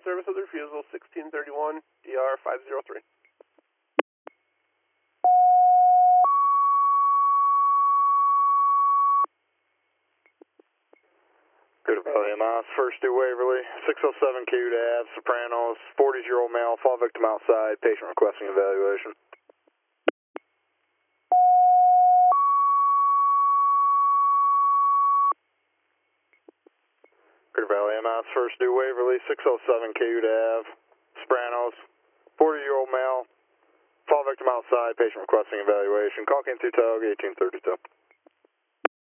service of the refusal, 1631, DR 503. Good Valley MS, first due Waverly, 607 Cute Ave, Sopranos, 40-year-old male, fall victim outside, patient requesting evaluation. Good Valley MS, first due Waverly, 607 Cute Ave, Sopranos, 40-year-old male, fall victim outside, patient requesting evaluation. Call came through Tug 1832.